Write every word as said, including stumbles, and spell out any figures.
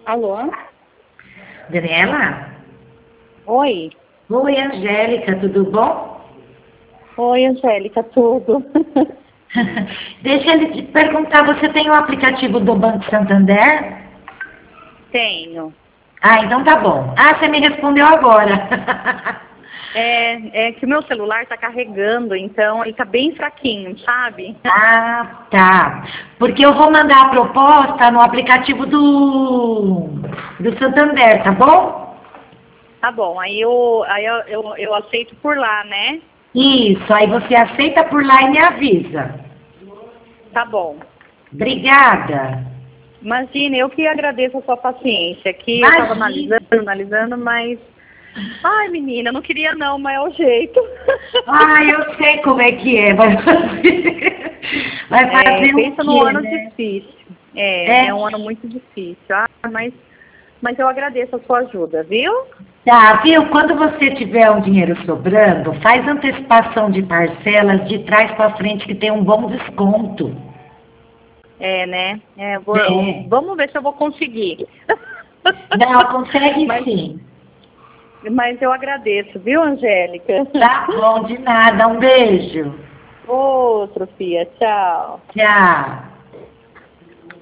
Alô? Daniela? Oi. Oi, Angélica, tudo bom? Oi, Angélica, tudo? Deixa eu te perguntar, você tem o aplicativo do Banco Santander? Tenho. Ah, então tá bom. Ah, você me respondeu agora. É, é que o meu celular tá carregando, então ele tá bem fraquinho, sabe? Ah, tá. Porque eu vou mandar a proposta no aplicativo do, do Santander, tá bom? Tá bom, aí eu, aí eu, eu, eu aceito por lá, né? Isso, aí você aceita por lá e me avisa. Tá bom. Obrigada. Imagina, eu que agradeço a sua paciência, que eu tava Imagina. analisando, analisando, mas... Ai, menina, eu não queria não, mas é o jeito. Ah, eu sei como é que é. Vai fazer, vai É, fazer o pensa num quê, ano né? difícil. É, É, é um ano muito difícil. Ah, mas, mas eu agradeço a sua ajuda, viu? tá, viu? Quando você tiver um dinheiro sobrando, faz antecipação de parcelas de trás para frente que tem um bom desconto. É, né? É, vou- É. vamos ver se eu vou conseguir. Não, consegue mas, sim. mas eu agradeço, viu, Angélica? Tá bom, de nada. Um beijo. Outro, Fia. Tchau. Tchau.